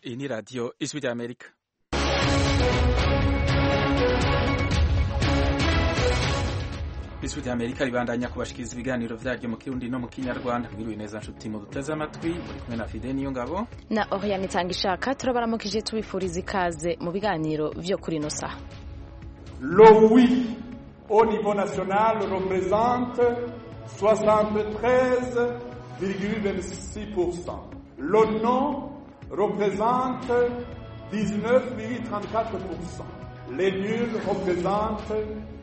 Iyi ni radiyo ijwi rya Amerika. Ijwi rya Amerika ribandanya kubashikiriza ibiganiro vyaryo mu Kirundi no mu Kinyarwanda. Mwiriwe neza nshuti mu duteze amatwi, muri kumwe na Fide Niyongabo na Oriane Itangishaka. Turabaramukije tubifuriza ikaze mu biganiro vyo kuri ino saha. Le oui au niveau national représente 73,26%. Le non représente 19,34%. Les nuls représentent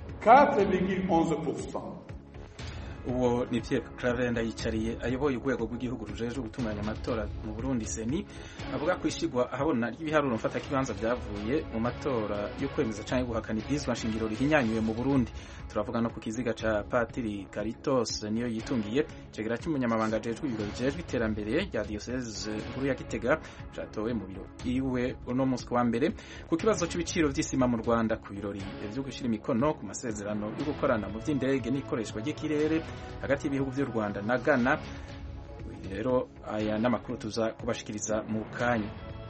4,11%. Uwo ni Pierre Claver Ndayicariye ayoboye urwego rw'igihugu rujejwe gutunganya amatora mu Burundi seni avuga ko ishigwa ahabona ry'ibiharuro mfata kibanza byavuye mu matora yo kwemeza canke guhakana ibyizwa nshingiro rihinyanyuye mu Burundi. Turavuga no ku kiziga ca Patiri Caritos niyo yitungiye cegera cy'umunyamabanga ajejwe ibiro bijejwe iterambere rya diocese nkuru ya Gitega catowe mu biro iwe uno munsi wa mbere ku kibazo c'ibiciro vy'isima mu Rwanda ku birori vyo gushira imikono ku masezerano yo gukorana mu vy'indege n'ikoreshwa ry'ikirere hagati y'ibihugu by'u Rwanda na Ghana. Rero aya n'amakuru tuza kubashikiriza mu kanya.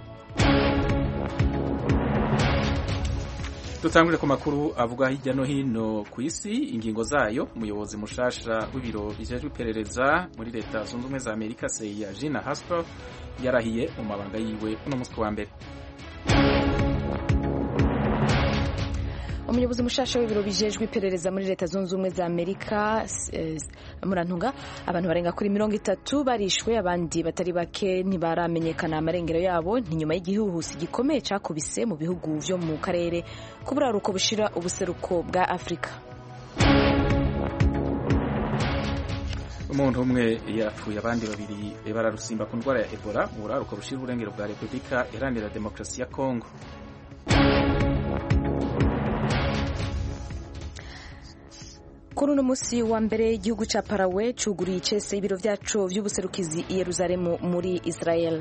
Tutangure ku makuru avuga hirya no hino ku isi ingingo zayo. Umuyobozi mushasha w'ibiro bijejwe iperereza muri leta zunze ubumwe za Amerika CIA Gina Haspel yarahiye mu mabanga yiwe uno munsi wa mbere. Umuyobozi mushasha w'ibiro bijejwe iperereza muri leta zunze ubumwe za Amerika murantunga abantu barenga kuri 30 barishwe, abandi batari bake ntibaramenyekana amarengero yabo ni nyuma y'igihuhusi gikomeye cakubise mu bihugu vyo mu karere kuburaruko bushira ubuseruko bwa Afrika. Umuntu umwe yapfuye, abandi babiri bararusimba ku ndwara ya Ebola mu buraruko bushira uburengero bwa Repubulika Iharanira Demokarasi ya Kongo. Kuri uno musi wa mbere igihugu ca Paraguay cuguriye icese ibiro vyaco vy'ubuserukizi i Yerusalemu muri Israel.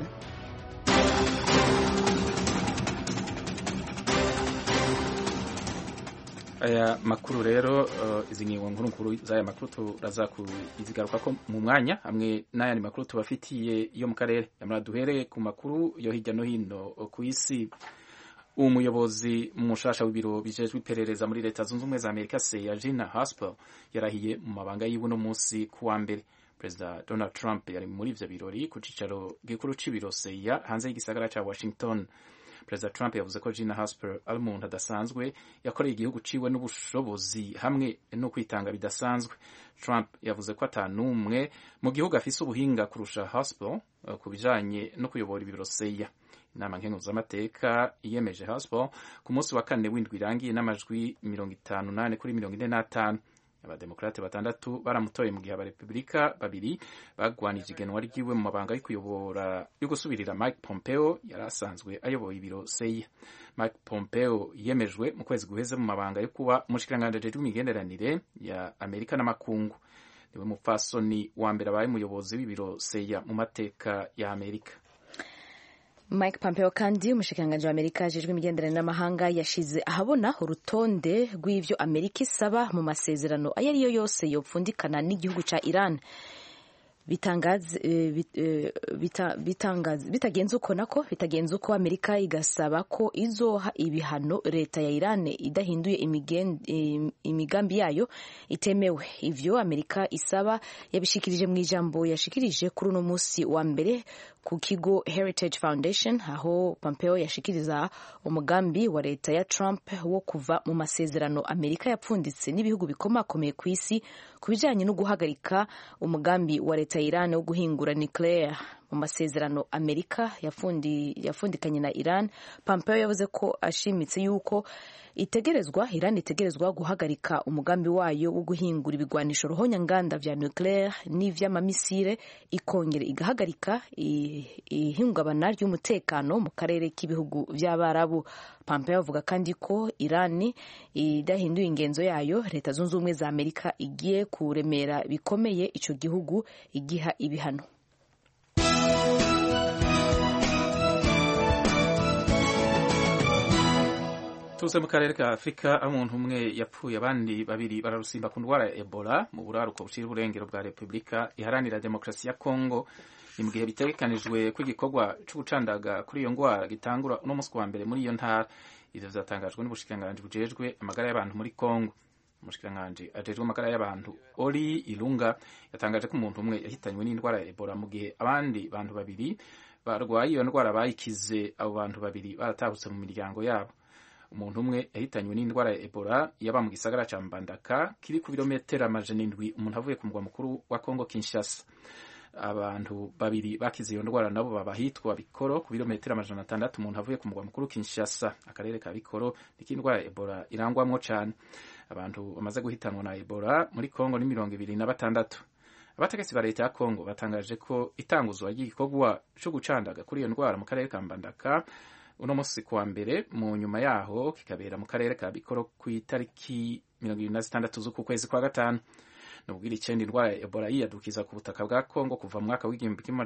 Aya makuru rero izi ngingo nkuru z'aya makuru turaza kuzigaruka ko mu mwanya hamwe n'ayandi makuru tubafitiye yo mu karere. Yamara duhere ku makuru yo hirya no hino ku isi. Umuyobozi mushasha w'ibiro bijejwe iperereza muri leta zunze ubumwe za Amerika CIA Gina Haspel yarahiye mu mabanga yiwe no munsi kuwa mbere. Perezida Donald Trump yari muri ivyo birori ku cicaro gikuru c'ibiro CIA hanze y'igisagara ca Washington. Perezida Trump yavuze ko Gina Haspel ari umuntu adasanzwe yakoreye igihugu ciwe n'ubushobozi hamwe no kwitanga bidasanzwe. Trump yavuze ko atanumwe mu gihugu afise ubuhinga kurusha Haspel ku bijanye no kuyobora ibiro CIA. Inama nkenguzamateka iyemeje Haspel ku munsi wa kane w'indwi irangiye n'amajwi 58 kuri 45. Abademokrate batandatu baramutoye mu gihe abarepublika babiri bagwanije igenwa ryiwe mu mabanga yo kuyobora yo gusubirira Mike Pompeo yari asanzwe ayoboye ibiro CIA. Mike Pompeo yemejwe mu kwezi guheze mu mabanga yo kuba umushikiranganji ajejwe imigenderanire ya Amerika n'amakungu. Niwe mupfasoni wa mbere abaye umuyobozi w'ibiro CIA mu mateka ya Amerika. Mike Pompeo kandi umushikiranganji wa Amerika ajejwe imigenderanire n'amahanga yashize ahabona urutonde rw'ivyo Amerika isaba mu masezerano ayariyo yose yopfundikana n'igihugu ca Iran. Bitagenze uko Amerika igasaba ko izoha ibihano leta ya Iran idahinduye imigambi yayo itemewe. Ivyo Amerika isaba yabishikirije mu ijambo yashikirije kuri uno musi wa mbere ku kigo Heritage Foundation, aho Pompeo yashikiriza umugambi wa leta ya Trump wo kuva mu masezerano Amerika yapfunditse n'ibihugu bikomakomeye ku isi ku bijanye no guhagarika umugambi wa leta ya Iran wo guhingura nuclear. Mu masezerano Amerika yafundikanye na Iran, Pompeo yavuze ko ashimitse yuko Iran itegerezwa guhagarika umugambi wayo wo guhingura ibigwanisho ruhonyanganda vya nuclear n'ivy'amamisire, ikongera igahagarika ihungabana ry'umutekano mu karere k'ibihugu vy'Abarabu. Pompeo avuga kandi ko Iran idahinduye ingenzo yayo, leta zunze ubumwe za Amerika igiye kuremera bikomeye ico gihugu igiha ibihano. Tuze mu karere ka Afrika aho umuntu umwe yapfuye, abandi babiri bararusimba ku ndwara ya Ebola mu buraruko bushira uburengero bwa Repubulika Iharanira Demokarasi ya Kongo. ni mu gihe bitegekanijwe ko igikorwa cyo gucandaga kuri iyo ndwara gitangura uno munsi wa mbere muri iyo ntara. Ivyo vyatangajwe n'ubushikiranganji bujejwe amagara y'abantu muri Kongo. Umushikiranganji ajejwe amagara y'abantu Ori Ilunga yatangaje ko umuntu umwe yahitanywe n'indwara ya Ebola mu gihe abandi bantu babiri barwaye iyo ndwara bayikize. Abo bantu babiri baratahutse mu miryango yabo. Umuntu umwe yahitanywe n'indwara ya Ebola yaba mu gisagara ca Mbandaka kiri ku birometero 700 umuntu avuye ku mugwa mukuru wa Kongo Kinshasa. Abantu babiri bakize iyo ndwara nabo baba hitwa Bikoro ku birometero 600 umuntu avuye ku mugwa mukuru Kinshasa. Akarere ka Bikoro n'indwara ya Ebola irangwamwo cyane. Abantu bamaze guhitanwa na Ebola muri Kongo ni 26. Abategetsi ba leta ya Kongo batangaje ko itanguzwa ry'igikorwa cyo gucandaga kuri iyo ndwara mu karere ka Mbandaka uno munsi kuwa mbere, mu nyuma yaho kikabera mu karere ka Bikoro ku itariki 26 z'uku kwezi kwa gatanu. Nubwira icenda indwara ya Ebola yiyadukiza ku butaka bwa Kongo kuva mu mwaka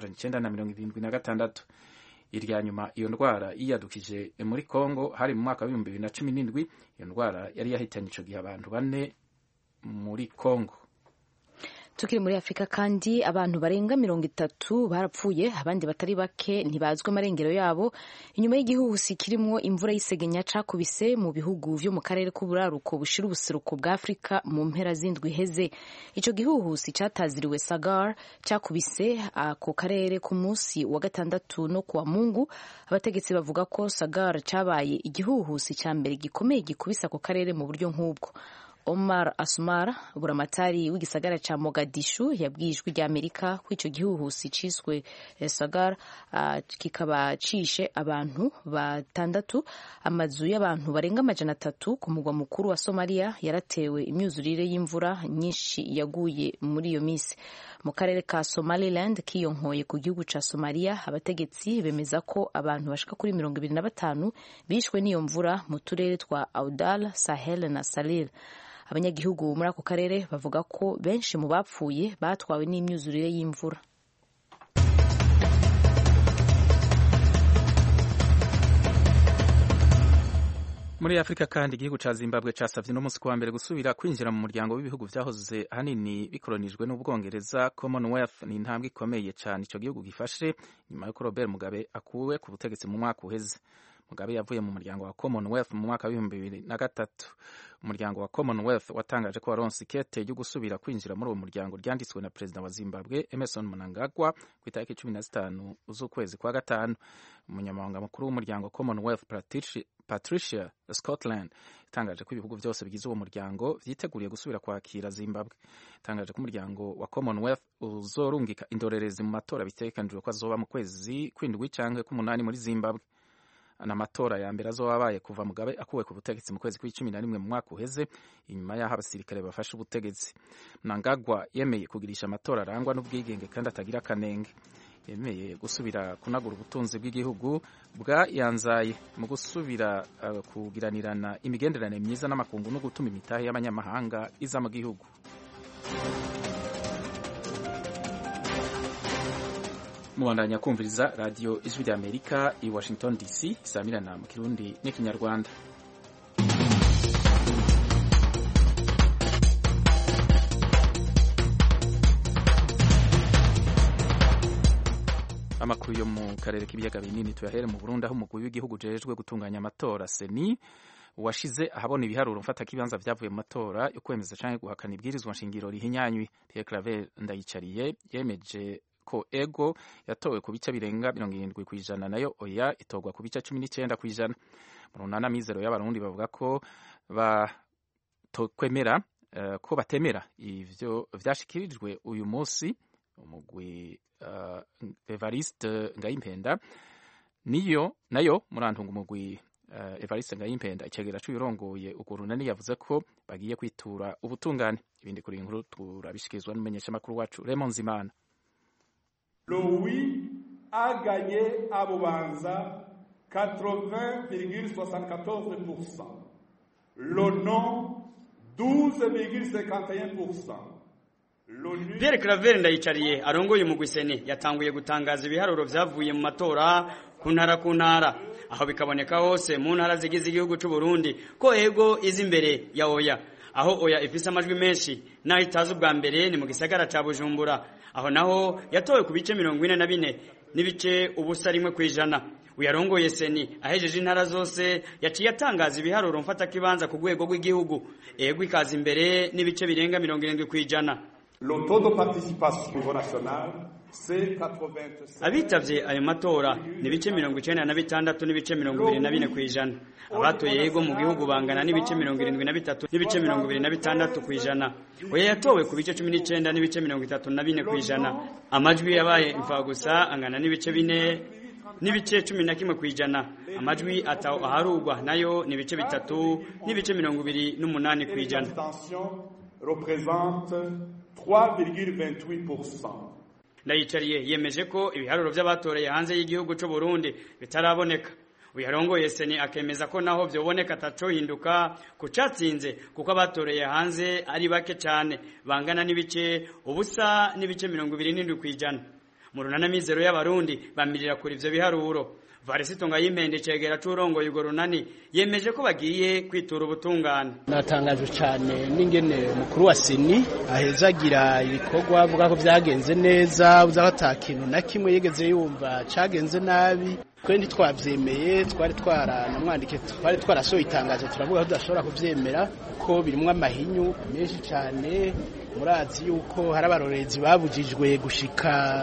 w'1976. Irya nyuma iyo ndwara yiyadukije muri Kongo hari mu mwaka wa 2017. Iyo ndwara yari yahitanye ico gihe abantu 4 muri Kongo. Tukiri muri Afrika kandi abantu barenga 30 barapfuye, abandi batari bake ntibazwe amarengero yabo inyuma y'igihuhusi kirimwo imvura y'isegenya cakubise mu bihugu vyo mu karere k'uburaruko bushira ubuseruko bwa Afrika mu mpera z'indwi heze. Ico gihuhusi cataziriwe Sagar cakubise ako karere ku munsi wa gatandatu no kuwa Mungu. Abategetsi bavuga ko Sagar cabaye igihuhusi ca mbere gikomeye gikubise ako karere mu buryo nk'ubwo. Omar Asmar, buramatari w'igisagara ca Mogadishu, yabwijwe rya Amerika ko ico gihuhusi ciswe Sagar kikaba cishe abantu 6. Amazu y'abantu barenga 300 ku mugwa mukuru wa Somalia yaratewe imyuzurire y'imvura nyinshi yaguye muri iyo misi. Mu karere ka Somaliland kiyonkoye ku gihugu ca Somalia, abategetsi bemeza ko abantu bashika kuri 25 bishwe n'iyo mvura mu turere twa Audal, Sahel na Salil. Abanyagihugu muri ako karere bavuga ko benshi mu bapfuye batwawe n'imyuzurire y'imvura. Muri Afrika kandi igihugu ca Zimbabwe casavye no munsi kuwa mbere gusubira kwinjira mu muryango w'ibihugu vyahoze hanini bikoronijwe n'Ubwongereza Commonwealth. Ni intambwe ikomeye cyane ico gihugu gifashe nyuma yuko Robert Mugabe akuwe ku butegetsi mu mwaka uheze. Mugabe yavuye mu muryango wa Commonwealth mu mwaka wa 2003. Umuryango wa Commonwealth watangaje ko waronse ikete ryo gusubira kwinjira muri uwo muryango ryanditswe na Perezida wa Zimbabwe Emmerson Mnangagwa ku itariki 15 z'ukwezi kwa gatanu. Umunyamabanga mukuru w'umuryango Commonwealth Patricia Scotland itangaje ko ibihugu byose bigize uwo muryango vyiteguriye gusubira kwakira Zimbabwe. Itangaje ko umuryango wa Commonwealth uzorungika indorerezi mu matora bitegekanijwe ko azoba mu kwezi kw'indwi canke k'umunani muri Zimbabwe. Amatora ya mbere azobabaye kuva Mugabe akuwe ku butegetsi mu kwezi kwa 11 mu mwaka uheze, inyuma y'aho abasirikare bafashe ubutegetsi. Mnangagwa yemeye kugirisha amatora arangwa n'ubwigenge kandi atagira kanenge. Yemeye gusubira kunagura ubutunzi bw'igihugu bwayanzaye mu gusubira kugiranirana imigenderanire myiza n'amakungu no gutuma imitahe y'abanyamahanga iza mu gihugu. Mubandanya kumviriza radio Ijwi rya Amerika i Washington DC, isamirana mu Kirundi n'ikinyarwanda. Amakuru yo mu karere k'ibiyaga binini tuyahere mu Burundi, aho umugwi w'igihugu ujejwe gutunganya amatora Seni washize ahabona ibiharuro mfata kibanza vyavuye mu matora yo kwemeza canke guhakana ibwirizwa nshingiro rihinyanywe. Pierre Claver Ndayicariye yemeje ko ego yatowe ku bice birenga 70%, nayo oya itogwa ku bice 19%. Mu runana mizero y'abarundi bavuga ko kwemera ko batemera ivyo vyashikirijwe uyu munsi. Umugwi Evariste Ngayimpenda nayo murantunga umugwi Evariste Ngayimpenda icegera c'urongoye uko runani yavuze ko bagiye kwitura ubutungane. Ibindi kuri inkuru turabishikirizwa n'umumenyesha makuru wacu Raymond Zimana. Le oui a gagné à Bubanza 80,74%. Le non 12,51%. Pierre Claver Ndayicariye arongoye umugwi Seni yatanguye gutangaza ibiharuro vyavuye mu matora ku ntara aho bikaboneka hose mu ntara zigize igihugu c'u Burundi ko ego izi imbere ya oya, aho oya ifise amajwi menshi naho itazi ubwa mbere ni mu gisagara ca Bujumbura, aho naho yatowe ku bice 44 n'ibice ubusa 1%. Uyarongoye seni ahejeje intara zose yaciye atangaza ibiharuro mfata kibanza ku rwego rw'igihugu ego ikaza imbere n'ibice birenga 70%. Le taux de participation au niveau national c'est 87. Abitavye ayo matora ni bice 96 n'ibice 24%. Abatoye yego mu gihugu bangana n'ibice 73 n'ibice 26%. Oya yatowe ku bice 19 n'ibice 34%. Amajwi yabaye imfagusa angana n'ibice 4 n'ibice 11%. Amajwi ataho aharugwa nayo ni bice 3 n'ibice 28%. Représente 3,28%. Ndayicariye yemeje ko ibiharuro by'abatoreye hanze y'igihugu cy'u Burundi bitaraboneka. Uyarongoye seni akemeza ko naho byoboneka ataco hinduka kucatsinze kuko abatoreye hanze ari bake cyane bangana n'ibice ubusa n'ibice 27%. Mu runana mizero y'abarundi bamirira kuri ivyo biharuro. Varisito Ngayimpende cegera c'urongo yugo runani yemeje ko bagiye kwitura ubutungane. Natangaje cyane n'ingene mukuru wa seni ahezagira ibikorwa avuga ko byagenze neza uzabata kintu na kimwe yegeze yumva cagenze nabi. Kwendi twavyemeye twari twaranamwandike twari twarasohoye itangazo turavuga ko tudashobora kuvyemera ko birimwe amahinyu menshi cyane. Murazi yuko hari abarorezi babujijwe gushika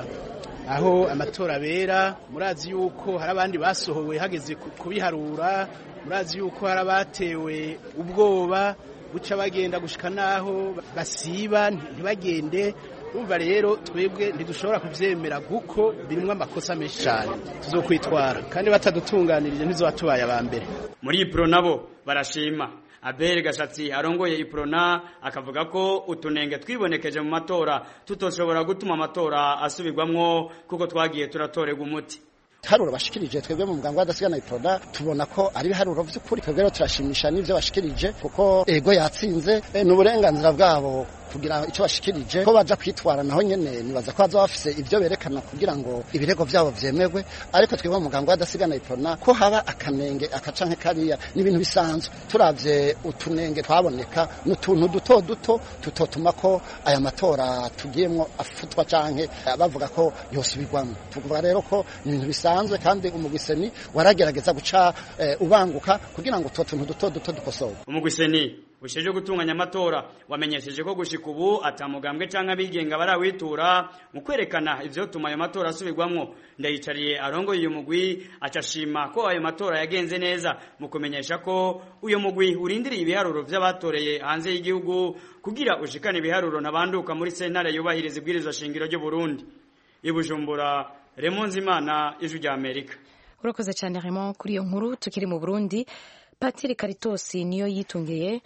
aho amatora bera, murazi yuko hari abandi basohowe hageze kubiharura, murazi yuko hari abatewe ubwoba buca bagenda gushika naho basiba ntibagende. Umva rero twebwe ntidushobora kuvyemera guko birimwe amakosa menshi cyane tuzokwitwara kandi batadutunganirije ntizobatubaye abambere. Muri Ipro nabo barashima. Abel Gashatsi arongoye Iprona akavuga ko utunenge twibonekeje mu matora tutoshobora gutuma amatora asubirwamwo kuko twagiye turatorega umuti. Haruro bashikirije twebwe mu muganga w'adasigana Iprona tubona ko ari haruro vy'ukuri twebwe turashimisha n'ivyo bashikirije kuko ego yatsinze n'uburenganzira bwabo kugira ico bashikirije ko baja kwitwara naho nyene nibaza ko baza bafise ivyo berekana kugira ngo ibirego vyabo vyemegwe. Ariko twebwe mu muganga w'adasigana Iprona ko haba akanenge akacanke kariya n'ibintu bisanzwe turavye utunenge twaboneka n'utuntu duto duto tutotuma ko aya matora tugiyemwo afutwa canke bavuga ko yosubirwamo. Tuvuga rero ko ibintu bisanzwe kandi umugwiseni waragerageza guca ubanguka kugira ngo tuntu duto duto dukosowe. Umugwiseni usheje gutunganya amatora wamenyesheje ko gushika ubu atamugambwe canke abigenga barawitura mu kwerekana ivyo tuma ayo matora asubirwamwo. Ndayicariye arongoye uyu mugwi acashima ko ayo matora yagenze neza mu kumenyesha ko uyu mugwi urindiriye ibiharuro vy'abatoreye hanze y'igihugu kugira ushikane ibiharuro nabanduka muri sentare yubahiriza ibwirizwa shingiro ryo Burundi. Ibujumbura, Raymond Zimana, Ijwi rya Amerika. Urakoze cyane Raymond kuri iyo nkuru. Tukiri mu Burundi, Patiri Karitosi niyo yitungiye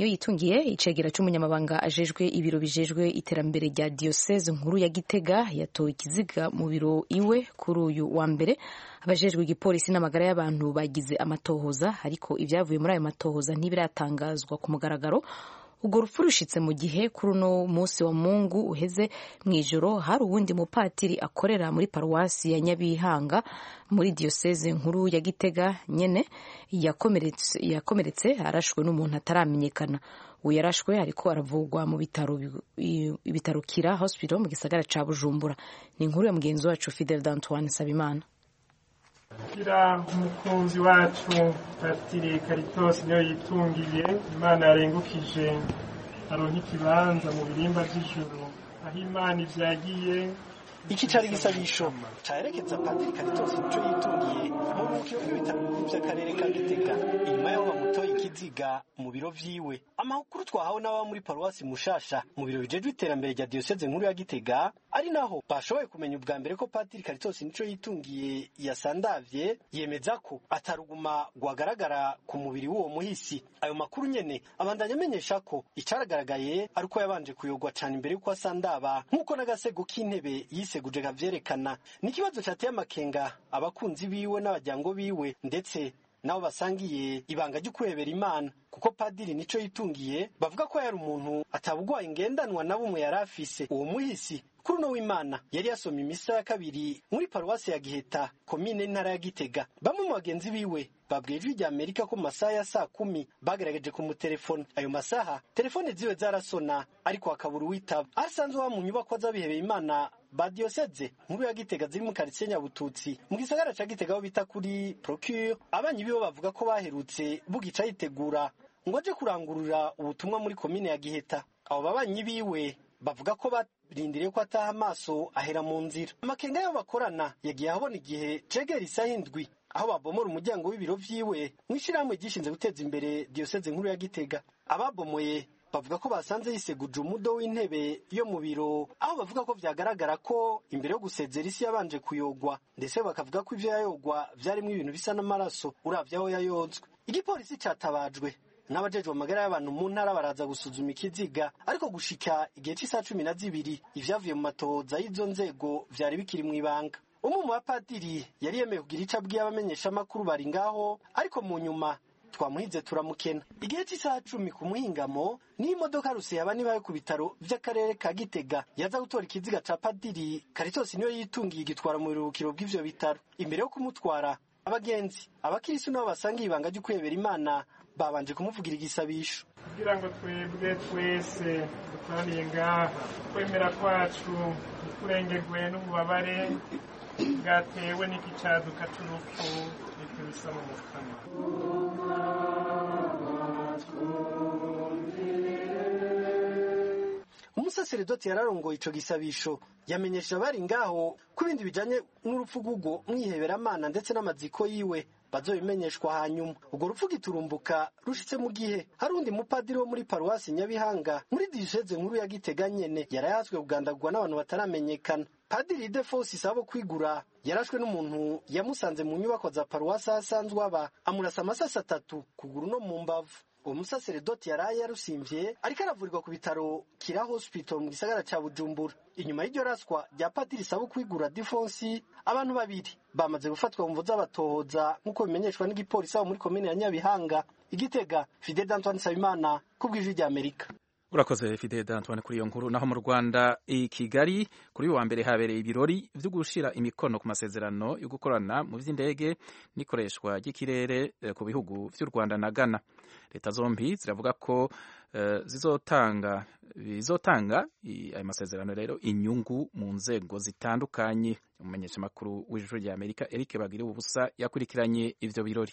icegera c'umunyamabanga ajejwe ibiro bijejwe iterambere rya diocese nkuru ya Gitega yatowe ikiziga mu biro iwe kuri uyu wa mbere. Abajejwe igipolisi n'amagara y'abantu bagize amatohoza ariko ivyavuye muri ayo matohoza ntibiratangazwa ku mugaragaro. Ubwo rupfu rushitse mu gihe kuri uno munsi wa Mungu uheze mwijoro hari uwundi mupatiri akorera muri paruwasi ya Nyabihanga muri diocese nkuru ya Gitega nyene yakomeretse arashwe n'umuntu ataramenyekana. Uyarashwe ariko aravugwa mu ibitaro Kira Hospital mu gisagara ca Bujumbura. Ni inkuru ya mugenzi wacu Fidel D'Antoine Sabimana. Kira umukunzi wacu Patiri Karitosi niyo yitungiye Imana yarengukije aronka ikibanza mu birimba by'ijuru aho Imana ivyagiye. Iki cari gisabisho caherekeza Patiri Karitosi nico yitungiye mu bukiro bw'ibitaro by'akarere ka Gitega inyuma y'aho bamutoye ikiziga mu biro vyiwe. Amakuru twahawe n'aba muri paruwasi Mushasha mu biro bijejwe iterambere rya diocese nkuru ya Gitega ari naho bashoboye kumenya ubwa mbere ko Patiri Karitosi nico yitungiye yasandavye yemeza ko ataruguma gwagaragara ku mubiri w'uwo muhisi. Ayo makuru nyene abandanya amenyesha ko icaragaragaye ari uko yabanje kuyogwa cane imbere y'uko asandaba nk'uko n'agasego k'intebe yiseguje kavyerekana. Ni ikibazo cateye amakenga abakunzi biwe n'abajyango biwe ndetse nabo basangiye ibanga ryo kwebera Imana kuko Padiri nico yitungiye bavuga ko yari umuntu atabugwaye ingendanwa na bumwe yarafise. Uwo muhisi kuri no w'Imana yari yasomye imisa ya kabiri muri paruwasi ya Giheta komine n'intara ya Gitega. Bamwe mu bagenzi biwe babwiye Ijwi rya Amerika ko masaha ya saa 10 bagerageje kumutelefona. Ayo masaha telefone ziwe zarasona ariko akabura uwitaba. Asanzwe wa mu nyubako z'abihebeye Imana ba diocese nkuru ya Gitega ziri mu quartier Nyabututsi mu gisagara ca Gitega aho bita kuri Procure. Abanyi bibo bavuga ko baherutse bugica yitegura ngo aje kurangurura ubutumwa muri komine ya Giheta. Abo babanyi biwe bavuga ko barindiriye ko ataha amaso ahera mu nzira. Amakenga yo bakorana yagiye abona igihe cegera isaha 7 aho babomora umuryango w'ibiro vyiwe mwishirahamwe gishinze guteza imbere diocese nkuru ya Gitega. Ababomoye bavuga ko basanze yiseguje umudo w'intebe yo mu biro, aho bavuga ko vyagaragara ko imbere yo gusezera isi yabanje kuyogwa, ndetse bakavuga ko ivyo yayogwa vyarimo ibintu bisa n'amaraso uravye aho yayozwe. Igipolisi catabajwe n'abajejwe amagara y'abantu mu ntara baraza gusuzuma ikiziga, ariko gushika igihe c'isa 12 ivyavuye mu matohoza y'izo nzego vyari bikiri mu ibanga. Umwe mu bapadiri yari yemeye kugira ico abwiye abamenyesha makuru bari ngaho, ariko mu nyuma twamuhize turamukena. Igihe c'isa 10 ku muhingamo ni imodoka ruse yaba nibaye ku bitaro vy'akarere ka Gitega yaza gutora ikiziga ca padiri Karitosi niyo yitungiye igitwara mu biruhukiro bw'ivyo bitaro. Imbere yo kumutwara abagenzi abakirisi nabo basanga ibanga ryo kwebera Imana babanje kumuvugira igisabisho kugira ngo twebwe twese dukoraniye ngaha kwemera kwacu kurengerwe n'ububabare bwatewe n'igicaduka c'urupfu n'ikibisa mu mukama. Umusaseredoti yararongoye ico gisabisho yamenyesha bari ngaho ko ibindi bijanye n'urupfu rw'ugo mwiheberamana ndetse n'amaziko yiwe bazobimenyeshwa hanyuma. Ubwo rupfu giturumbuka rushitse mu gihe hari undi mupadiri wo muri paruwasi Nyabihanga muri diocese nkuru ya Gitega nyene yarayazwe kugandagurwa n'abantu bataramenyekana. Padiri Defosi Sabo Kwigura yarashwe n'umuntu yamusanze mu nyubako za paruwasi asanzwe aba, amurasa amasasi 3 kuguru no mu mbavu. Uwo musaseredoti yaraye yarusimvye ariko aravurirwa ku bitaro Kira Hospital mu gisagara ca Bujumbura. Inyuma y'iryo raswa rya Padiri Sabo Kwigura Defonsi, abantu babiri bamaze gufatwa mu mvo z'abatohoza nk'uko bimenyeshwa n'igipolisi aho muri komine ya Nyabihanga. Igitega, Fidel Antoine Sabimana kubw'Ijwi rya Amerika. Urakoze Fidel Antoine kuri iyo nkuru. Naho mu Rwanda i Kigali kuri wa mbere habereye ibirori vyo gushira imikono ku masezerano yo gukorana mu vy'indege n'ikoreshwa ry'ikirere ku bihugu vy'u Rwanda na Ghana. Leta zombi ziravuga ko bizotanga ayo masezerano rero inyungu mu nzego zitandukanye. Umumenyesha makuru w'Ijwi rya Amerika Eric Bagiriwe ubusa yakurikiranye ivyo birori.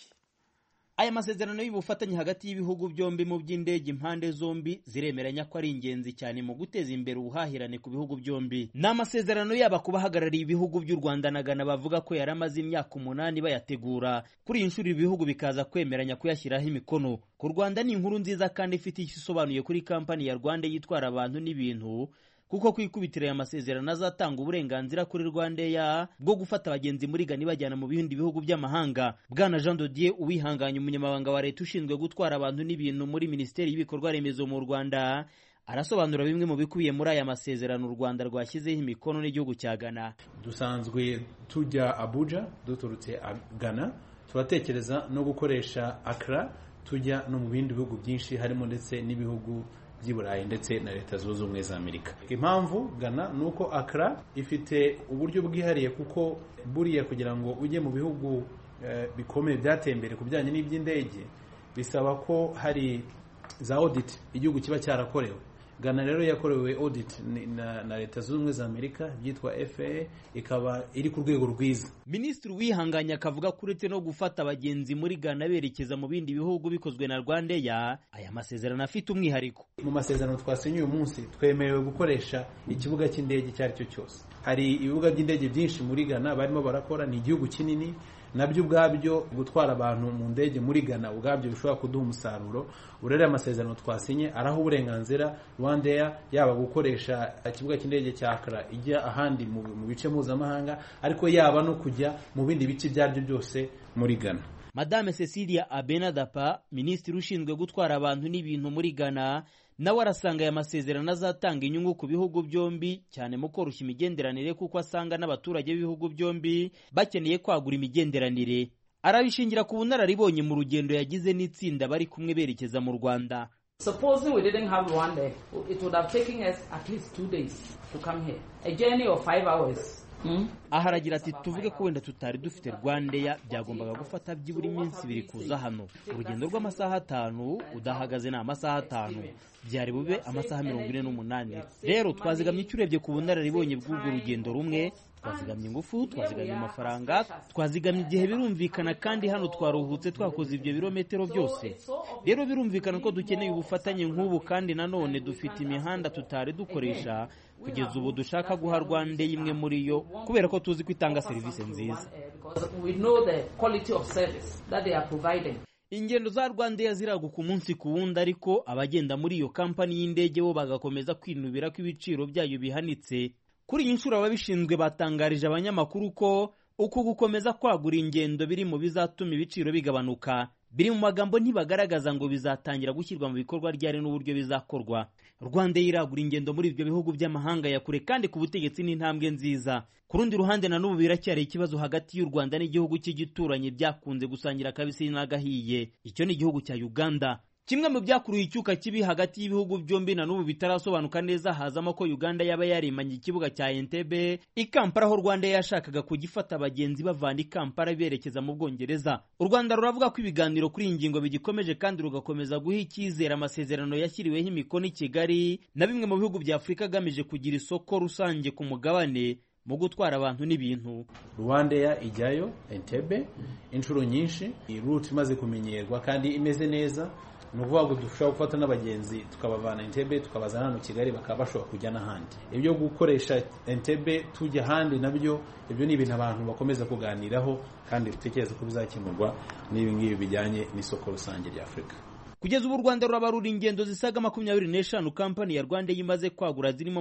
Aya masezerano y'ubufatanye hagati y'ibihugu byombi mu by'indege impande zombi ziremeranya ko ari ingenzi cyane mu guteza imbere ubuhahirane ku bihugu byombi. N'amasezerano yaba kubahagarariye ibihugu by'u Rwanda na Ghana bavuga ko yaramaze imyaka 8 bayategura, kuri iyi nshuro ibihugu bikaza kwemeranya kuyashyiraho imikono. Ku Rwanda ni inkuru nziza kandi ifite igisobanuye kuri kampani ya Rwanda yitwara abantu n'ibintu, kuko kwikubitira aya masezerano azatanga uburenganzira kuri Rwandair bwo gufata abagenzi muri Ghana bajyana mu bindi bihugu by'amahanga. Bwana Jean Dodier Uwihanganye, umunyamabanga wa leta ushinzwe gutwara abantu n'ibintu muri Minisiteri y'Ibikorwa Remezo mu Rwanda, arasobanura bimwe mu bikubiye muri aya masezerano u Rwanda rwashyizeho imikono n'igihugu cya Ghana. Dusanzwe tujya Abuja duturutse Ghana, turatekereza no gukoresha Accra tujya no mu bindi bihugu byinshi harimo ndetse n'ibihugu by'Iburayi ndetse na Leta Zunze Ubumwe za Amerika. Impamvu Ghana nuko Accra ifite uburyo bwihariye, kuko buriya kugira ngo ujye mu bihugu bikomeye byatembere ku bijyanye n'iby'indege bisaba ko hari za audit igihugu kiba cyarakorewe. Ghana rero yakorewe audit na Leta Zunze Ubumwe za Amerika byitwa FAA, ikaba iri ku rwego rwiza. Minisitiri Uwihanganye akavuga ko uretse no gufata abagenzi muri Ghana berekeza mu bindi bihugu bikozwe na Rwandair, aya masezerano afite umwihariko. Mu masezerano twasinye uyu munsi twemerewe gukoresha ikibuga cy'indege icyo ari cyo cyose. Hari ibibuga by'indege byinshi muri Ghana barimo barakora, ni igihugu kinini, nabyo ubwabyo gutwara abantu mu ndege muri Ghana ubwabyo bishobora kuduha umusaruro. Urere amasezerano twasinye araho uburenganzira Rwandair yaba gukoresha ikibuga cy'indege cya Accra ijya ahandi mu bice mpuzamahanga, ariko yaba no kujya mu bindi bice byaryo byose muri Ghana. Madame Cecilia Abenadapa, minisitiri ushinzwe gutwara abantu n'ibintu muri Ghana, nawe arasanga aya masezerano azatanga inyungu ku bihugu byombi cyane mu koroshya imigenderanire, kuko asanga n'abaturage b'ibihugu byombi bakeneye kwagura imigenderanire. Arabishingira ku bunararibonye mu rugendo yagize n'itsinda bari kumwe berekeza mu Rwanda. Supposing we didn't have Rwanda, it would have taken us at least 2 days to come here. A journey of 5 hours. Aha aragira ati tuvuge ko wenda tutari dufite Rwandeya byagombaga gufata byibura iminsi 2 kuza hano. Urugendo rw'amasaha 5 udahagaze na amasaha 5 byari bube amasaha 48. Rero twazigamye icyo urebye ku bunararibonye bw'ubwo rugendo rumwe, twazigamye ingufu, twazigamye amafaranga, twazigamye igihe birumvikana, kandi hano twaruhutse twakoze ibyo birometero byose. Rero birumvikana ko dukeneye ubufatanye nk'ubu, kandi nanone dufite imihanda tutari dukoresha kugeza ubu dushaka guha Rwanda imwe muri yo kubera ko tuzi ko itanga serivisi nziza. Ingendo za Rwanda ziraguka umunsi ku wundi, ariko abagenda muri iyo kampani y'indege bo bagakomeza kwinubira ko ibiciro byayo bihanitse. Kuri iyi nshuro ababishinzwe batangarije abanyamakuru ko uku gukomeza kwagura ingendo biri mu bizatuma ibiciro bigabanuka. Biri mu magambo ntibagaragaza ngo bizatangira gushyirwa mu bikorwa ryari n'uburyo bizakorwa. Rwanda iragura ingendo muri ibyo bihugu by'amahanga ya kure, kandi ku butegetsi n'intambwe nziza. Ku rundi ruhande na n'ubu biracyari ikibazo hagati y'u Rwanda n'igihugu cy'igituranyi byakunze gusangira kabisi n'agahiye. Icyo ni igihugu cya Uganda. Kimwe mu byakuruye icyuka kibi hagati y'ibihugu byombi na n'ubu bitarasobanuka neza, hazamo ko Uganda yaba yarimanye ikibuga cya Entebbe i Kampala, aho Rwanda yashakaga kugifata abagenzi bavana i Kampala berekeza mu Bwongereza. U Rwanda ruravuga ko ibiganiro kuri iyi ngingo bigikomeje, kandi rugakomeza guha icyizere amasezerano yashyiriweho imikono i Kigali na bimwe mu bihugu bya Afurika agamije kugira isoko rusange ku mugabane mu gutwara abantu n'ibintu. Rwanda ijyayo Entebbe inshuro nyinshi, route imaze kumenyerwa kandi imeze neza. Nuvuga ngo dushobora gufata n'abagenzi tukabavana Entebbe tukabazana hano Kigali, bakaba bashobora kujya n'ahandi. Ibyo gukoresha Entebbe tujya ahandi nabyo, ibyo ni ibintu abantu bakomeza kuganiraho, kandi dutekereza ko bizakemurwa n'ibi ngibi bijyanye n'isoko rusange rya Afurika. Kugeza ubu Rwanda rurabarura ingendo zisaga 25 kampani ya Rwanda yimaze kwagura, zirimo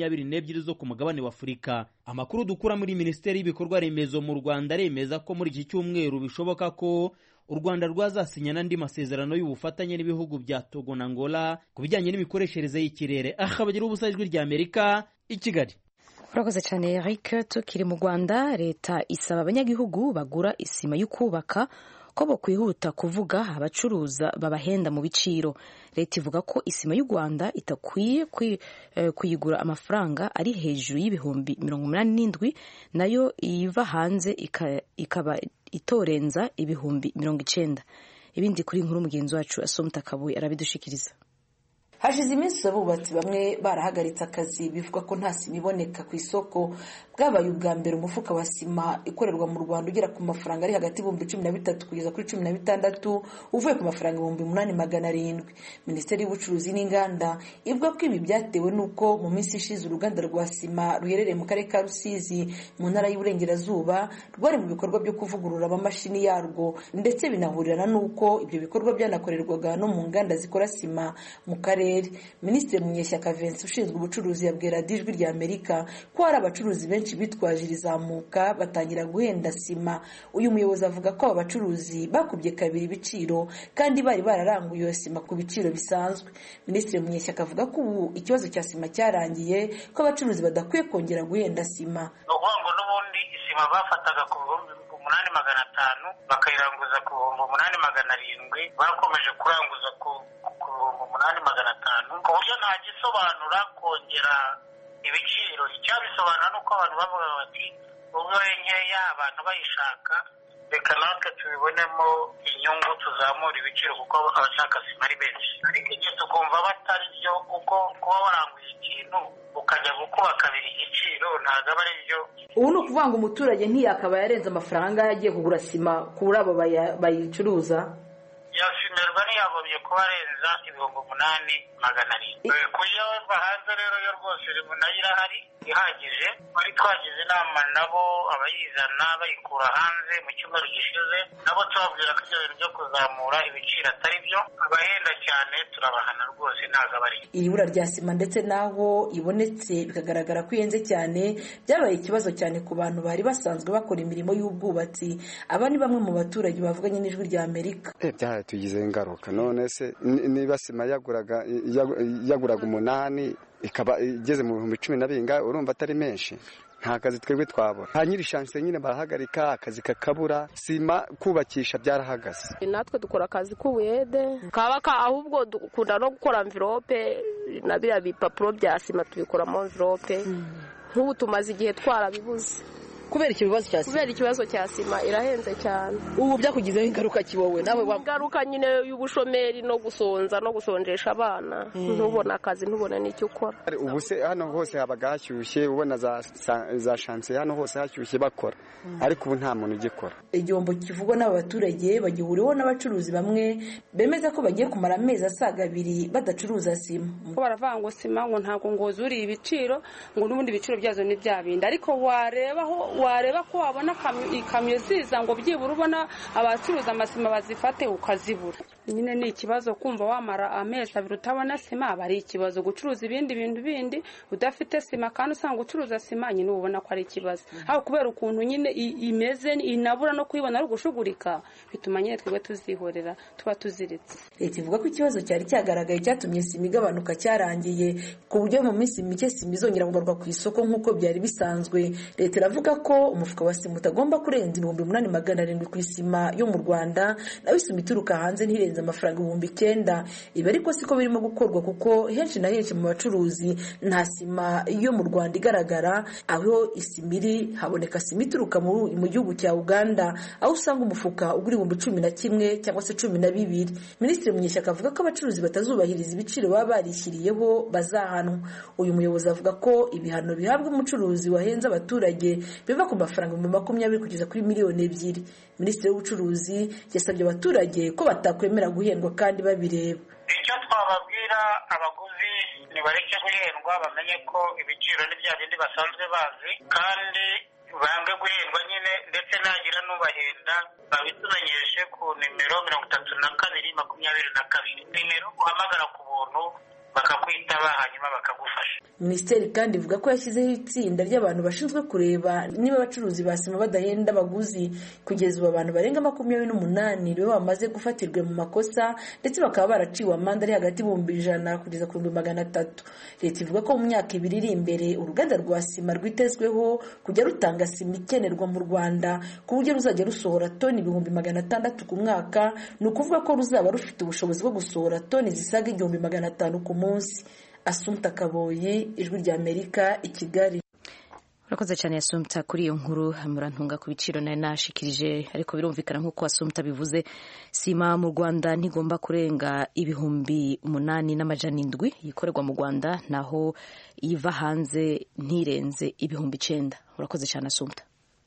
22 zo ku mugabane wa Afurika. Amakuru dukura muri Minisiteri y'Ibikorwa Remezo mu Rwanda aremeza ko muri iki cyumweru bishoboka ko u Rwanda rwazasinya n'andi masezerano y'ubufatanye n'ibihugu bya Togo na Angola ku bijyanye n'imikoreshereze y'ikirere. Bagira ubusa ijwi rya Amerika i Kigali. Urakoze cyane Eric. Tukiri mu Rwanda, leta isaba abanyagihugu bagura isima yo kubaka ko bakwihuta kuvuga abacuruza babahenda mu biciro. Leta ivuga ko isima y'u Rwanda itakwiye kuyigura amafaranga ari hejuru y'ibihumbi 87, nayo iva hanze ikaba itorenza ibihumbi 90. Ibindi kuri inkuru mugenzi wacu Asomta Kabuye arabidushikiriza. Hashize iminsi abubatsi bamwe barahagaritse akazi, bivuga ko nta sima iboneka ku isoko. Bwabaye ubwa mbere umufuka wa sima ikorerwa mu Rwanda ugera ku mafaranga ari hagati y'ibihumbi 13 kugeza kuri 16 uvuye ku mafaranga 8,700. Minisiteri y'Ubucuruzi n'Inganda ivuga ko ibi byatewe n'uko mu minsi ishize uruganda rwa sima ruherereye mu karere ka Rusizi mu ntara y'Uburengerazuba rwari mu bikorwa byo kuvugurura amamashini yarwo, ndetse binahurirana n'uko ibyo bikorwa byanakorerwaga no mu nganda zikora sima mu karere. Minisitiri Munyeshyaka Vincent ushinzwe ubucuruzi yabwira Ijwi rya Amerika ko hari abacuruzi benshi bitwaje irizamuka batangira guhenda sima. Uyu muyobozi avuga ko aba bacuruzi bakubye kabiri ibiciro, kandi bari bararanguye iyo sima ku biciro bisanzwe. Minisitiri Munyeshyaka avuga ko ubu ikibazo cya sima cyarangiye, ko abacuruzi badakwiye kongera guhenda sima. Ngo n'ubundi isima bafataga ku 8,500 bakayiranguza ku 8,700, bakomeje kuranguza ku 8,500, ku buryo nta gisobanura kongera ibiciro. Icyabisobanura nuko abantu bavuga bati ubwo nkeya abantu bayishaka, reka natwe tubibonemo inyungu tuzamura ibiciro kuko abashaka sima ari benshi. Ariko igihe tukumva batari byo, kuko kuba waranguye ikintu ukajya gukuba kabiri igiciro ntabwo aba ari byo. Ubu ni ukuvuga ngo umuturage ntiyakaba yarenze amafaranga yagiye kugura sima kuri abo bayicuruza. Yasimerwa ntiyagomye kuba arenza 8,700. Kuyoba hanze rero yo rwose nayo irahari ihagije. Bari twagize inama nabo abayizana bayikura hanze mu cyumweru gishize, nabo tubabwira ko ibyo bintu byo kuzamura ibiciro atari byo. Abahenda cyane turabahana rwose, ntabwo bari. Iri bura rya sima ndetse naho ibonetse bikagaragara ko ihenze cyane byabaye ikibazo cyane ku bantu bari basanzwe bakora imirimo y'ubwubatsi. Aba ni bamwe mu baturage bavuganye n'Ijwi rya Amerika. Tugize ingaruka. None se niba sima yaguraga 8 ikaba igeze mu 10 na binga, urumva atari menshi? nta kazi twebwe twabona nta nyiri chance nyine barahagarika akazi kakabura sima kubakisha byarahagaze natwe dukora akazi k'ubuyede kabaka ahubwo dukunda no gukora envelope na biriya bipapuro bya sima tubikoramo envelope nk'ubu tumaze igihe twarabibuze kubera ikibazo cya sima irahenze cyane. Ubu byakugizeho ingaruka kiwowe nawe ingaruka nyine y'ubushomeri no gusonza no gusonjesha abana ntubona akazi ntubona n'icyo ukora. Ubu se hano hose habaga hashyushye ubona za chance hano hose hashyushye bakora ariko ubu nta muntu ugikora. Igihombo kivugwa n'aba baturage bagihuriweho n'abacuruzi bamwe bemeza ko bagiye kumara amezi asaga 2 badacuruza sima. Ko baravuga ngo sima ngo ntabwo ngozuri ibiciro ngo n'ubundi ibiciro byazo ni byabindi ariko wareba ko wabona ikamyo ziza ngo byibura ubona abacuruza amasima bazifate ukazibura. Nyine ni ikibazo kumva wamara amezi 2 utabona sima aba ari ikibazo. Gucuruza ibindi bintu bindi udafite sima kandi usanga ucuruza sima nyine ubona ko ari ikibazo. Aho kubera ukuntu nyine imeze inabura no kuyibona ari gushugurika bituma nyine twebwe tuzihorera tuba tuziritse. Leta ivuga ko ikibazo cyari cyagaragaye cyatumye sima igabanuka cyarangiye ku buryo mu minsi mike sima izongera kugarurwa ku isoko nk'uko byari bisanzwe. Leta iravuga ko umufuka wa sima utagomba kurenza 8,700 ku isima yo mu Rwanda nawe isima ituruka hanze ntirenze amafaranga 9,000. Ibi ariko siko birimo gukorwa kuko henshi na henshi mu bacuruzi nta sima yo mu Rwanda igaragara. Aho isima iri haboneka sima ituruka mu gihugu cya Uganda aho usanga umufuka ugura 11,000 cyangwa se 12. Minisitiri Munyeshyaka avuga ko abacuruzi batazubahiriza ibiciro baba barishyiriyeho bazahanwa. Uyu muyobozi avuga ko ibihano bihabwa umucuruzi wahenze abaturage biva ku mafaranga 20 kugeza kuri miliyoni 2. Minisitiri w'ubucuruzi yasabye abaturage ko batakwemera guhendwa kandi babireba. Icyo twababwira abaguzi ni bareke guhendwa bamenye ko ibiciro ni bya bindi basanzwe bazi kandi bange guhendwa nyine ndetse nagira n'ubahenda babitumenyeshe ku nimero 32 nimero uhamagara ku buntu bakakwitaba hanyuma bakagufasha. Minisiteri kandi ivuga ko yashyizeho itsinda ry'abantu bashinzwe kureba niba abacuruzi basima badahenda abaguzi. Kugeza ubu abantu barenga 28 nibo bamaze gufatirwa mu makosa ndetse bakaba baraciwe amande ari hagati y'ibihumbi 100 kugeza ku 300. Leta ivuga ko mu myaka 2 iri imbere uruganda rwa sima rwitezweho kujya rutanga sima ikenerwa mu Rwanda ku buryo ruzajya rusohora toni 600 ku mwaka. Ni ukuvuga ko ruzaba rufite ubushobozi bwo gusohora toni zisaga 500 ku munsi. Asumta Kaboyi, Ijwi rya Amerika, i Kigali. Urakoze cyane Asumta kuri iyo nkuru. Murantunga ku biciro nayo nashikirije ariko birumvikana nk'uko Asumta bivuze sima mu Rwanda ntigomba kurenga 8,700 yikorerwa mu Rwanda naho iva hanze ntirenze 9,000. Urakoze cyane Asumta.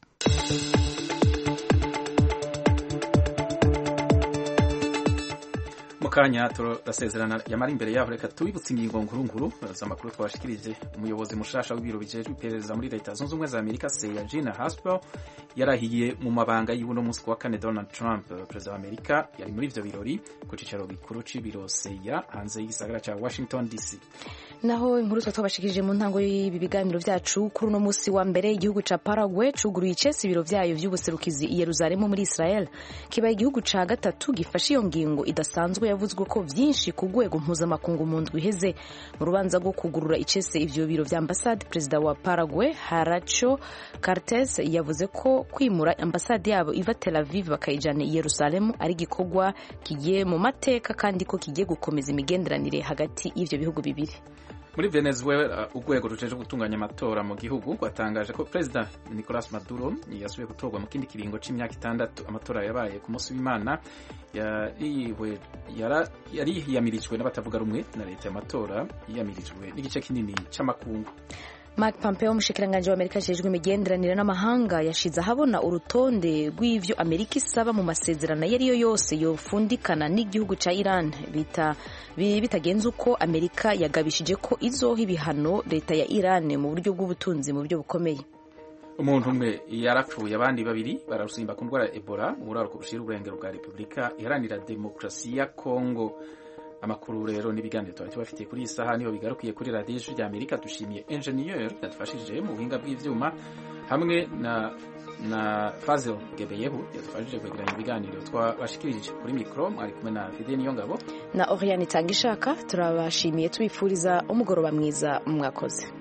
Mukanya turasezerana yamara imbere yaho reka tubibutse ingingo nkuru z'amakuru twashikirije. Umuyobozi mushasha w'ibiro bijejwe iperereza muri Leta Zunze Ubumwe za Amerika Gina Haspel yarahiye mu mabanga y'uno munsi wa 4 Donald Trump perezida wa Amerika yari muri ivyo birori ku cicaro gikuru c'ibiro CIA hanze y'igisagara ca Washington DC. Naho inkuru twabashikirije mu ntango y'ibi biganiro byacu kuri uno munsi wa mbere igihugu ca Paraguay cuguruye icese ibiro vyayo vy'ubuserukizi i Yerusalemu muri Israel kibaye igihugu ca gatatu gifashe iyo ngingo idasanzwe yavuzwe ko vyinshi ku rwego mpuzamakungu mu ndwi iheze. Mu rubanza rwo kugurura icese ivyo biro vya ambasade perezida wa Paraguay Horacio Cartes yavuze ko kwimura ambasade yabo iva Tel Aviv bakayijana i Yerusalemu ari gikorwa kigiye mu mateka kandi ko kigiye gukomeza imigenderanire hagati y'ivyo bihugu bibiri. Muri Venezuela urwego rujeje gutunganya amatora mu gihugu rwatangaje ko President Nicolas Maduro yasubiye gutorwa mu kindi kiringo c'imyaka 6. Amatora yabaye ku munsi w'Imana yari yamirijwe n'abatavuga rumwe na leta. Y'amatora yamirijwe n'igice kinini c'amakungu. Mark Pompeo umushikiranganje wa Amerika ajejwe imigenderanire n'amahanga yashize ahabona urutonde rw'ivyo Amerika isaba mu masezerano yariyo yose yofundikana n'igihugu ca Iran bitagenze uko Amerika yagabishije ko izoha ibihano leta ya Iran mu buryo bw'ubutunzi mu buryo bukomeye. Umuntu umwe yarapfuye abandi babiri bararusimba ku ndwara ya Ebola mu buraruko bushira uburengero bwa Repubulika Iharanira Demokarasi ya Kongo. Amakuru rero n'ibiganiro tubafitiye kuri iyi saha niho bigarukiye kuri Radio Ijwi rya Amerika. Dushimiye engineer yadufashije mu buhinga bw'ivyuma hamwe na Fazel Gebeyehu yadufashije kwegeranya ibiganiro twabashikirije. Kuri mikro mwari kumwe na Fidel Niyongabo na Oriane Tangishaka. Turabashimiye tubifuriza umugoroba mwiza mwakoze.